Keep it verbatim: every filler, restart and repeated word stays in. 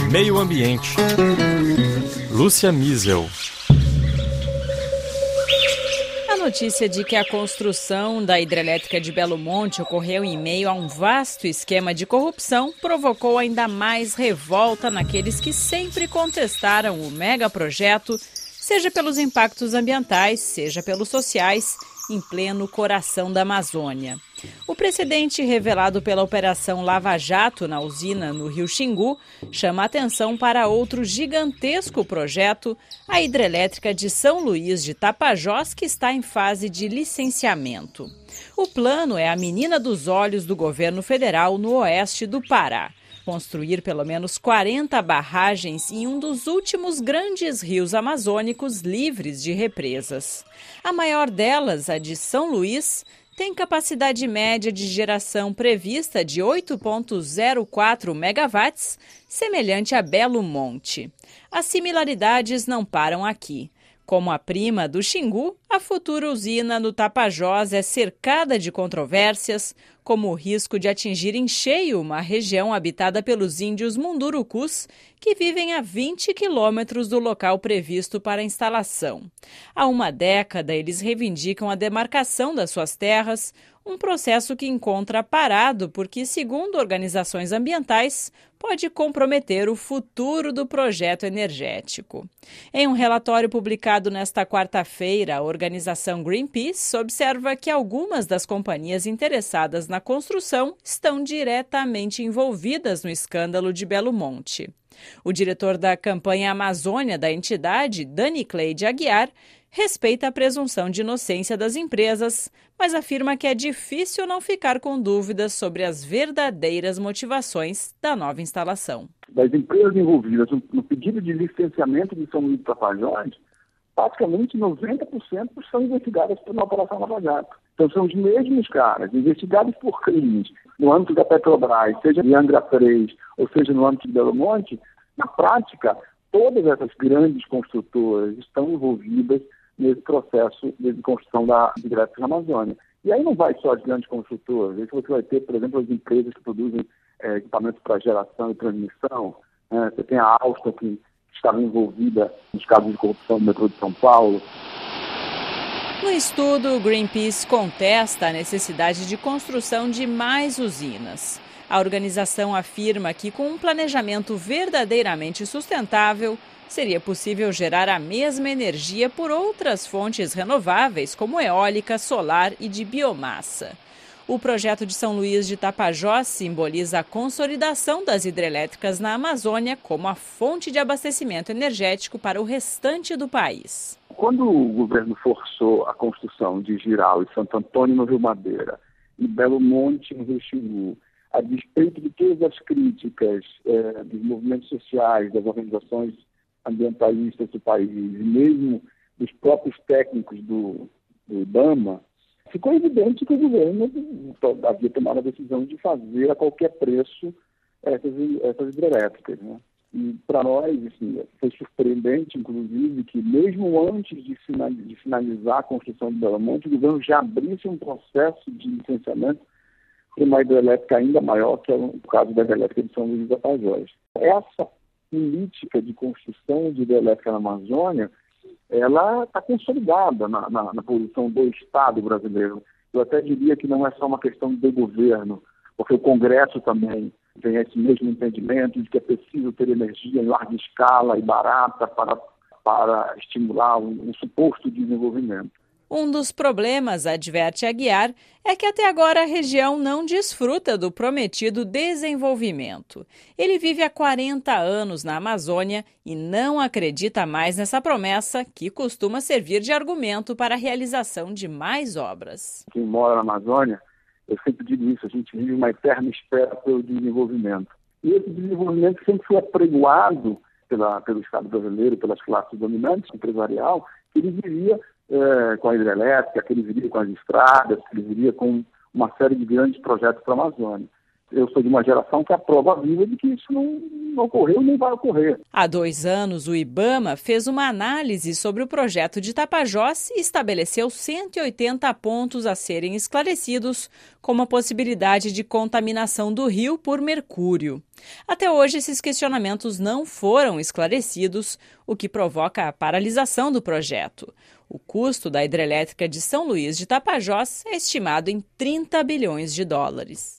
Meio Ambiente. Lúcia Miesel. A notícia de que a construção da hidrelétrica de Belo Monte ocorreu em meio a um vasto esquema de corrupção provocou ainda mais revolta naqueles que sempre contestaram o megaprojeto, seja pelos impactos ambientais, seja pelos sociais, em pleno coração da Amazônia. O precedente revelado pela Operação Lava Jato na usina no Rio Xingu chama a atenção para outro gigantesco projeto, a hidrelétrica de São Luís de Tapajós, que está em fase de licenciamento. O plano é a menina dos olhos do governo federal no oeste do Pará. Construir pelo menos quarenta barragens em um dos últimos grandes rios amazônicos livres de represas. A maior delas, a de São Luís, tem capacidade média de geração prevista de oito vírgula zero quatro megawatts, semelhante a Belo Monte. As similaridades não param aqui. Como a prima do Xingu, a futura usina no Tapajós é cercada de controvérsias, como o risco de atingir em cheio uma região habitada pelos índios mundurucus, que vivem a vinte quilômetros do local previsto para a instalação. Há uma década, eles reivindicam a demarcação das suas terras, um processo que encontra parado porque, segundo organizações ambientais, pode comprometer o futuro do projeto energético. Em um relatório publicado nesta quarta-feira, a organização Greenpeace observa que algumas das companhias interessadas na construção estão diretamente envolvidas no escândalo de Belo Monte. O diretor da campanha Amazônia da entidade, Dani Cleide Aguiar, respeita a presunção de inocência das empresas, mas afirma que é difícil não ficar com dúvidas sobre as verdadeiras motivações da nova instalação. Das empresas envolvidas no pedido de licenciamento de São Luís do Tapajós, praticamente noventa por cento são investigadas pela Operação Lava Jato. Então são os mesmos caras, investigados por crimes no âmbito da Petrobras, seja em Angra três ou seja no âmbito de Belo Monte. Na prática, todas essas grandes construtoras estão envolvidas nesse processo de construção da hidrelétrica na Amazônia. E aí não vai só as grandes construtoras, aí você vai ter, por exemplo, as empresas que produzem é, equipamentos para geração e transmissão. Né? Você tem a Alstom, que estava envolvida nos casos de corrupção do metrô de São Paulo. No estudo, o Greenpeace contesta a necessidade de construção de mais usinas. A organização afirma que, com um planejamento verdadeiramente sustentável, seria possível gerar a mesma energia por outras fontes renováveis, como eólica, solar e de biomassa. O projeto de São Luís de Tapajós simboliza a consolidação das hidrelétricas na Amazônia como a fonte de abastecimento energético para o restante do país. Quando o governo forçou a construção de Jirau e Santo Antônio no Rio Madeira e Belo Monte no Rio Xingu, a despeito de todas as críticas eh, dos movimentos sociais, das organizações ambientalistas do país, e mesmo dos próprios técnicos do, do IBAMA, ficou evidente que o governo havia tomado a decisão de fazer a qualquer preço essas, essas hidrelétricas. Né? E para nós, assim, foi surpreendente, inclusive, que mesmo antes de finalizar a construção do Belo Monte, o governo já abrisse um processo de licenciamento para uma hidrelétrica ainda maior, que é o caso da hidrelétrica de São Luís do Tapajós. Essa política de construção de hidrelétrica na Amazônia, ela está consolidada na, na, na posição do Estado brasileiro. Eu até diria que não é só uma questão do governo, porque o Congresso também tem esse mesmo entendimento de que é preciso ter energia em larga escala e barata para, para estimular um, um suposto desenvolvimento. Um dos problemas, adverte Aguiar, é que até agora a região não desfruta do prometido desenvolvimento. Ele vive há quarenta anos na Amazônia e não acredita mais nessa promessa, que costuma servir de argumento para a realização de mais obras. Quem mora na Amazônia, eu sempre digo isso, a gente vive uma eterna espera pelo desenvolvimento. E esse desenvolvimento sempre foi apregoado pela, pelo Estado brasileiro, pelas classes dominantes empresarial, que ele viria É, com a hidrelétrica, que ele viria com as estradas, que ele viria com uma série de grandes projetos para a Amazônia. Eu sou de uma geração que é a prova viva de que isso não, não ocorreu nem vai ocorrer. Há dois anos, o IBAMA fez uma análise sobre o projeto de Tapajós e estabeleceu cento e oitenta pontos a serem esclarecidos, como a possibilidade de contaminação do rio por mercúrio. Até hoje, esses questionamentos não foram esclarecidos, o que provoca a paralisação do projeto. O custo da hidrelétrica de São Luís de Tapajós é estimado em trinta bilhões de dólares.